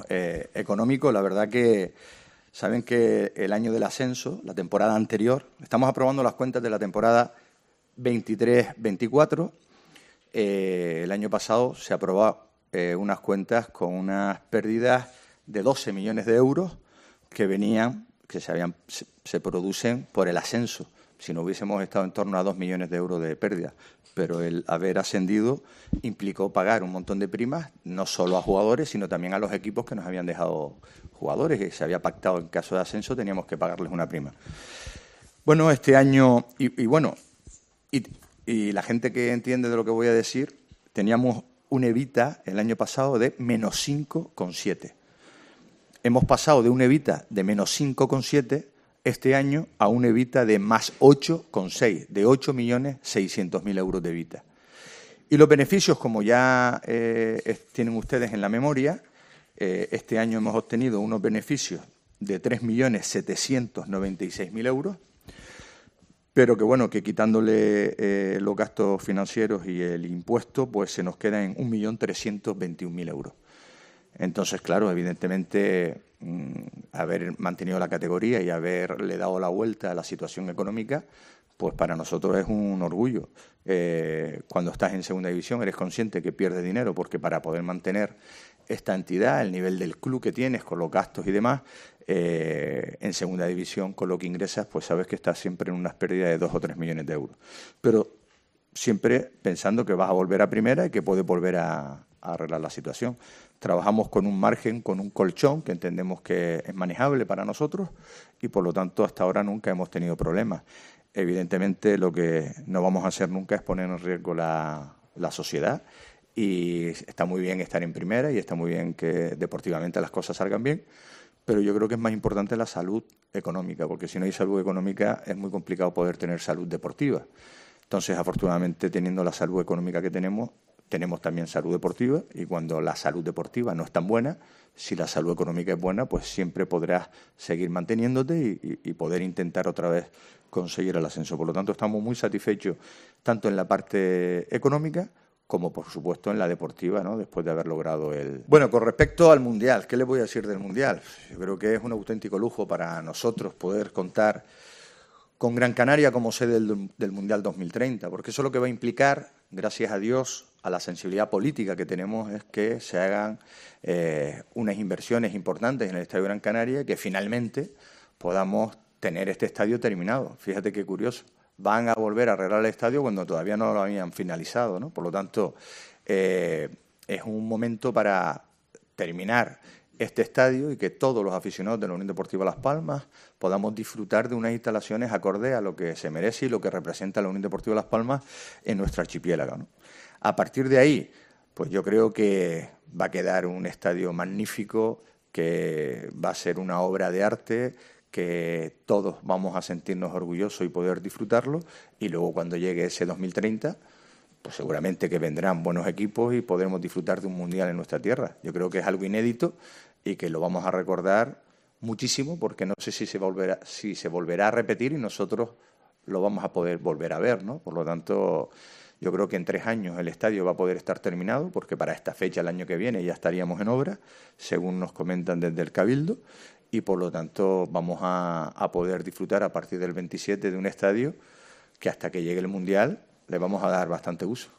económico, la verdad que saben que el año del ascenso, la temporada anterior, estamos aprobando las cuentas de la temporada 23-24. El año pasado se aprobó unas cuentas con unas pérdidas de 12 millones de euros se producen por el ascenso. Si no hubiésemos estado en torno a 2 millones de euros de pérdida. Pero el haber ascendido implicó pagar un montón de primas, no solo a jugadores, sino también a los equipos que nos habían dejado jugadores, que se había pactado en caso de ascenso, teníamos que pagarles una prima. Bueno, este año, y la gente que entiende de lo que voy a decir, teníamos un EBITDA el año pasado de menos 5,7. Hemos pasado de un EBITDA de menos 5,7 este año a un EBITDA de más 8,6, de 8.600.000 euros de EBITDA. Y los beneficios, como ya tienen ustedes en la memoria, este año hemos obtenido unos beneficios de 3.796.000 euros, pero que quitándole los gastos financieros y el impuesto, pues se nos queda en 1.321.000 euros. Entonces, claro, evidentemente, haber mantenido la categoría y haberle dado la vuelta a la situación económica, pues para nosotros es un orgullo. Cuando estás en segunda división eres consciente que pierdes dinero, porque para poder mantener esta entidad, el nivel del club que tienes, con los gastos y demás, en segunda división, con lo que ingresas, pues sabes que estás siempre en unas pérdidas de 2 o 3 millones de euros. Pero siempre pensando que vas a volver a primera y que puedes volver a arreglar la situación. Trabajamos con un margen, con un colchón que entendemos que es manejable para nosotros y, por lo tanto, hasta ahora nunca hemos tenido problemas. Evidentemente, lo que no vamos a hacer nunca es poner en riesgo la sociedad, y está muy bien estar en primera y está muy bien que deportivamente las cosas salgan bien, pero yo creo que es más importante la salud económica, porque si no hay salud económica es muy complicado poder tener salud deportiva. Entonces, afortunadamente, teniendo la salud económica que tenemos también salud deportiva, y cuando la salud deportiva no es tan buena, si la salud económica es buena, pues siempre podrás seguir manteniéndote y poder intentar otra vez conseguir el ascenso. Por lo tanto, estamos muy satisfechos tanto en la parte económica como, por supuesto, en la deportiva, ¿no? Después de haber logrado el... Bueno, con respecto al Mundial, ¿qué les voy a decir del Mundial? Yo creo que es un auténtico lujo para nosotros poder contar con Gran Canaria como sede del Mundial 2030, porque eso lo que va a implicar, gracias a Dios, a la sensibilidad política que tenemos, es que se hagan unas inversiones importantes en el Estadio Gran Canaria y que finalmente podamos tener este estadio terminado. Fíjate qué curioso. Van a volver a arreglar el estadio cuando todavía no lo habían finalizado, ¿no? Por lo tanto, es un momento para terminar este estadio y que todos los aficionados de la Unión Deportiva Las Palmas podamos disfrutar de unas instalaciones acorde a lo que se merece y lo que representa la Unión Deportiva Las Palmas en nuestro archipiélago, ¿no? A partir de ahí, pues yo creo que va a quedar un estadio magnífico, que va a ser una obra de arte, que todos vamos a sentirnos orgullosos y poder disfrutarlo, y luego cuando llegue ese 2030, pues seguramente que vendrán buenos equipos y podremos disfrutar de un mundial en nuestra tierra. Yo creo que es algo inédito y que lo vamos a recordar muchísimo, porque no sé si se volverá a repetir y nosotros lo vamos a poder volver a ver, ¿no? Por lo tanto, yo creo que en 3 años el estadio va a poder estar terminado, porque para esta fecha, el año que viene, ya estaríamos en obra, según nos comentan desde el Cabildo, y por lo tanto vamos a poder disfrutar a partir del 27 de un estadio que hasta que llegue el Mundial le vamos a dar bastante uso.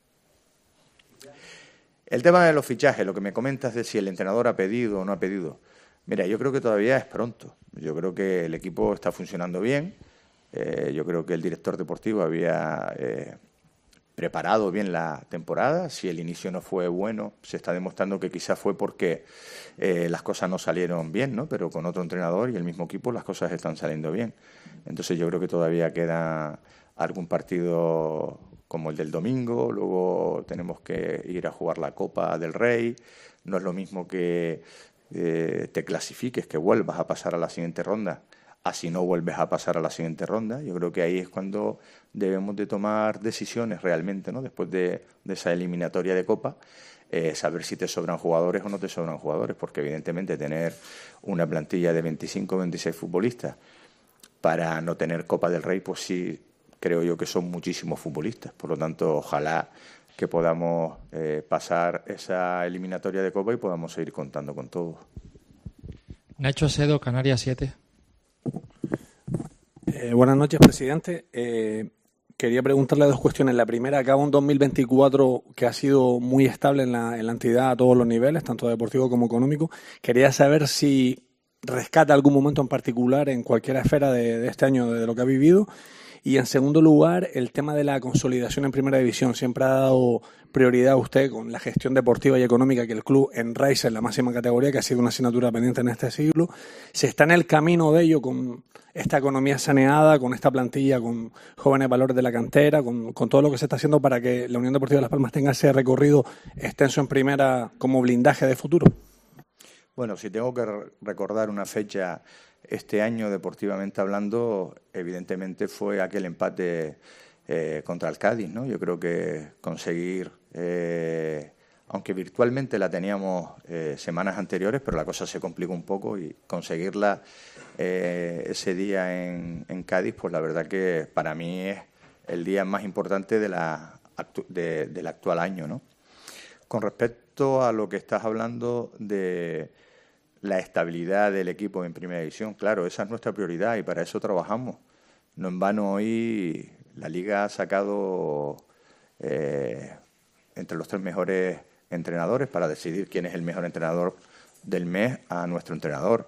El tema de los fichajes, lo que me comentas de si el entrenador ha pedido o no ha pedido. Mira, yo creo que todavía es pronto. Yo creo que el equipo está funcionando bien. Yo creo que el director deportivo había preparado bien la temporada. Si el inicio no fue bueno, se está demostrando que quizás fue porque las cosas no salieron bien, ¿no? Pero con otro entrenador y el mismo equipo las cosas están saliendo bien. Entonces yo creo que todavía queda algún partido como el del domingo, luego tenemos que ir a jugar la Copa del Rey. No es lo mismo que te clasifiques, que vuelvas a pasar a la siguiente ronda, así no vuelves a pasar a la siguiente ronda. Yo creo que ahí es cuando debemos de tomar decisiones realmente, ¿no? Después de esa eliminatoria de Copa, saber si te sobran jugadores o no te sobran jugadores, porque evidentemente tener una plantilla de 25 o 26 futbolistas para no tener Copa del Rey, pues sí, creo yo que son muchísimos futbolistas. Por lo tanto, ojalá que podamos pasar esa eliminatoria de Copa y podamos seguir contando con todos. Nacho Sedo, Canarias 7. Buenas noches, presidente. Quería preguntarle dos cuestiones. La primera, acaba un 2024 que ha sido muy estable en la entidad a todos los niveles, tanto deportivo como económico. Quería saber si rescata algún momento en particular en cualquier esfera de este año, de lo que ha vivido. Y en segundo lugar, el tema de la consolidación en Primera División. Siempre ha dado prioridad a usted con la gestión deportiva y económica que el club enraiza en la máxima categoría, que ha sido una asignatura pendiente en este siglo. ¿Se está en el camino de ello con esta economía saneada, con esta plantilla, con jóvenes valores de la cantera, con todo lo que se está haciendo para que la Unión Deportiva de Las Palmas tenga ese recorrido extenso en primera como blindaje de futuro? Bueno, si tengo que recordar una fecha este año, deportivamente hablando, evidentemente fue aquel empate contra el Cádiz, ¿no? Yo creo que conseguir, aunque virtualmente la teníamos semanas anteriores, pero la cosa se complicó un poco y conseguirla ese día en Cádiz, pues la verdad que para mí es el día más importante del actual año, ¿no? Con respecto a lo que estás hablando de la estabilidad del equipo en Primera División, claro, esa es nuestra prioridad y para eso trabajamos. No en vano hoy la Liga ha sacado entre los 3 mejores entrenadores para decidir quién es el mejor entrenador del mes a nuestro entrenador.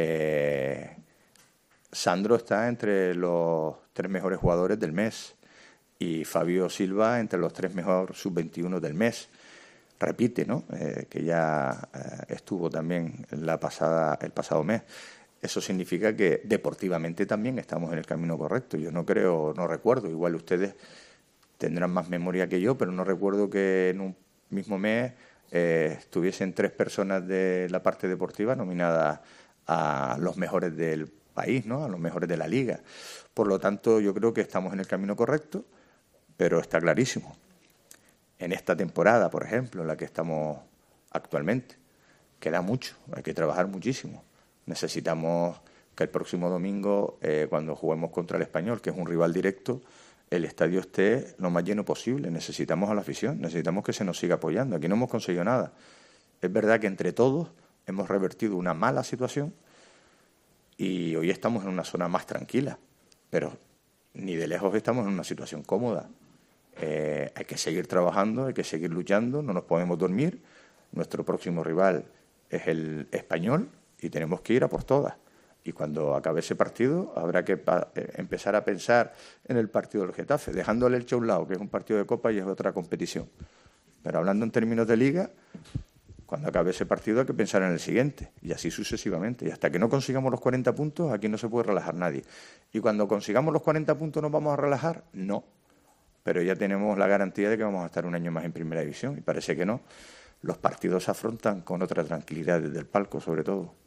Sandro está entre los 3 mejores jugadores del mes y Fabio Silva entre los 3 mejores sub-21 del mes. Repite, ¿no? Que ya estuvo también el pasado mes. Eso significa que deportivamente también estamos en el camino correcto. Yo no recuerdo, igual ustedes tendrán más memoria que yo, pero no recuerdo que en un mismo mes estuviesen 3 personas de la parte deportiva nominadas a los mejores del país, ¿no? A los mejores de la liga. Por lo tanto, yo creo que estamos en el camino correcto, pero está clarísimo. En esta temporada, por ejemplo, en la que estamos actualmente, queda mucho, hay que trabajar muchísimo. Necesitamos que el próximo domingo, cuando juguemos contra el Español, que es un rival directo, el estadio esté lo más lleno posible. Necesitamos a la afición, necesitamos que se nos siga apoyando. Aquí no hemos conseguido nada. Es verdad que entre todos hemos revertido una mala situación y hoy estamos en una zona más tranquila, pero ni de lejos estamos en una situación cómoda. Hay que seguir trabajando, hay que seguir luchando, no nos podemos dormir. Nuestro próximo rival es el Español y tenemos que ir a por todas. Y cuando acabe ese partido habrá que empezar a pensar en el partido del Getafe, dejándole el Elche a un lado, que es un partido de Copa y es otra competición. Pero hablando en términos de Liga, cuando acabe ese partido hay que pensar en el siguiente y así sucesivamente. Y hasta que no consigamos los 40 puntos, aquí no se puede relajar nadie. Y cuando consigamos los 40 puntos, ¿nos vamos a relajar? No. Pero ya tenemos la garantía de que vamos a estar un año más en Primera División y parece que no. Los partidos se afrontan con otra tranquilidad desde el palco, sobre todo.